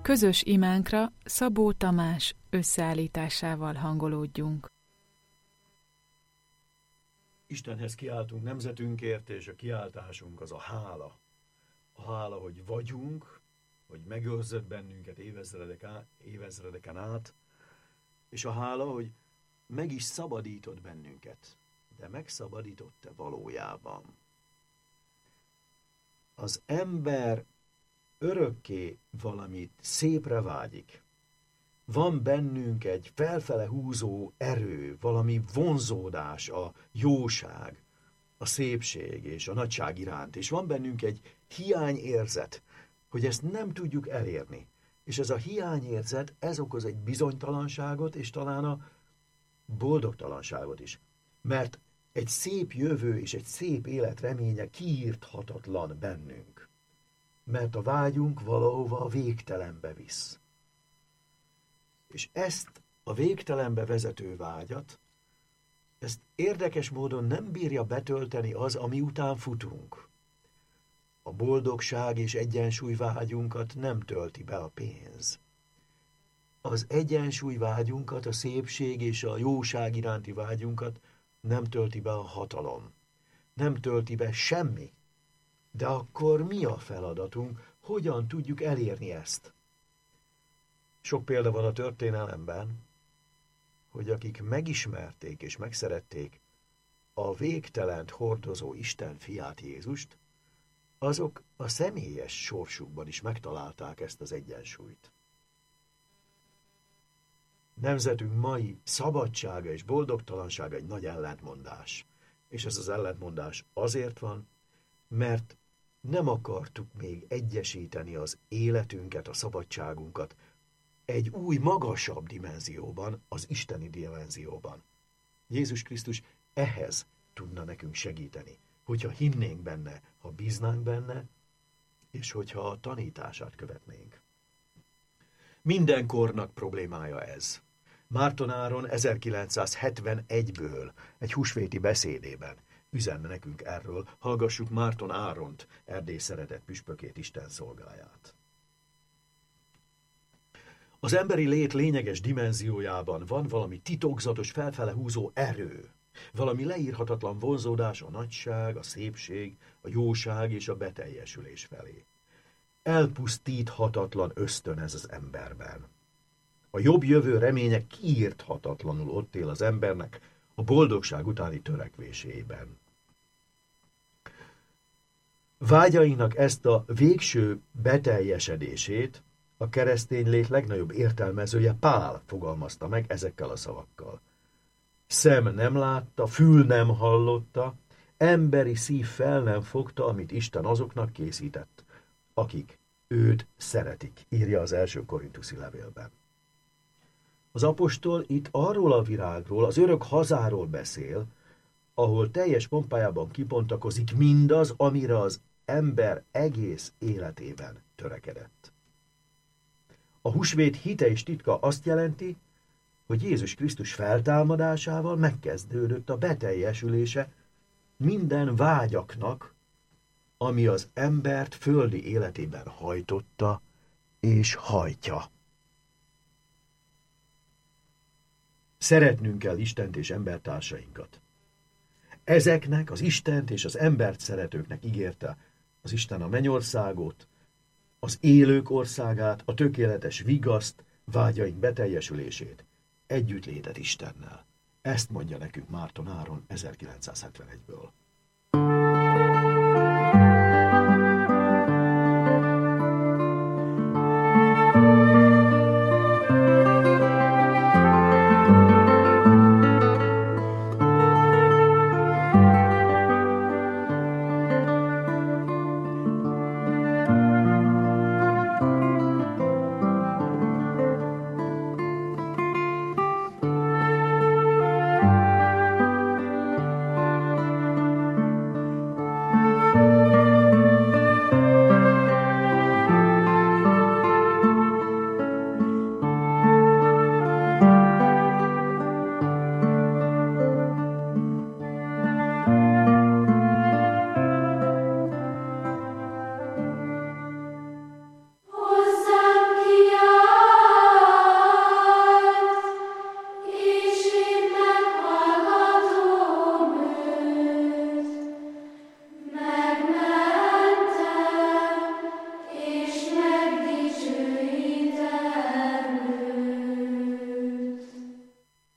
Közös imánkra Szabó Tamás összeállításával hangolódjunk. Istenhez kiáltunk nemzetünkért, és a kiáltásunk az a hála. A hála, hogy vagyunk, hogy megőrzött bennünket évezredeken át, és a hála, hogy meg is szabadított bennünket. De megszabadított-e valójában? Az ember örökké valamit szépre vágyik. Van bennünk egy felfele húzó erő, valami vonzódás, a jóság, a szépség és a nagyság iránt, és van bennünk egy hiányérzet, hogy ezt nem tudjuk elérni. És ez a hiányérzet, ez okoz egy bizonytalanságot, és talán a boldogtalanságot is. Mert egy szép jövő és egy szép élet reménye kiírthatatlan bennünk. Mert a vágyunk valahova a végtelenbe visz. És ezt a végtelenbe vezető vágyat, ezt érdekes módon nem bírja betölteni az, ami után futunk. A boldogság és egyensúly vágyunkat nem tölti be a pénz. Az egyensúly vágyunkat, a szépség és a jóság iránti vágyunkat nem tölti be a hatalom. Nem tölti be semmi. De akkor mi a feladatunk? Hogyan tudjuk elérni ezt? Sok példa van a történelemben, hogy akik megismerték és megszerették a végtelent hordozó Isten fiát Jézust, azok a személyes sorsukban is megtalálták ezt az egyensúlyt. Nemzetünk mai szabadsága és boldogtalansága egy nagy ellentmondás. És ez az ellentmondás azért van, mert nem akartuk még egyesíteni az életünket, a szabadságunkat egy új, magasabb dimenzióban, az isteni dimenzióban. Jézus Krisztus ehhez tudna nekünk segíteni, hogyha hinnénk benne, ha bíznánk benne, és hogyha a tanítását követnénk. Minden kornak problémája ez. Márton Áron 1971-ből egy húsvéti beszédében üzenne nekünk erről. Hallgassuk Márton Áront, Erdély szeretett püspökét, Isten szolgáját. Az emberi lét lényeges dimenziójában van valami titokzatos, felfele húzó erő, valami leírhatatlan vonzódás a nagyság, a szépség, a jóság és a beteljesülés felé. Elpusztíthatatlan ösztön ez az emberben. A jobb jövő reménye kiírthatatlanul ott él az embernek a boldogság utáni törekvésében. Vágyainak ezt a végső beteljesedését a keresztény lét legnagyobb értelmezője Pál fogalmazta meg ezekkel a szavakkal. Szem nem látta, fül nem hallotta, emberi szív fel nem fogta, amit Isten azoknak készített, akik őt szeretik, írja az első korintuszi levélben. Az apostol itt arról a virágról, az örök hazáról beszél, ahol teljes pompájában kibontakozik mindaz, amire az ember egész életében törekedett. A húsvét hite és titka azt jelenti, hogy Jézus Krisztus feltámadásával megkezdődött a beteljesülése minden vágyaknak, ami az embert földi életében hajtotta és hajtja. Szeretnünk kell Istent és embertársainkat. Ezeknek, az Istent és az embert szeretőknek ígérte az Isten a mennyországot, az élők országát, a tökéletes vigaszt, vágyaink beteljesülését, együttlétet Istennel. Ezt mondja nekünk Márton Áron 1971-ből.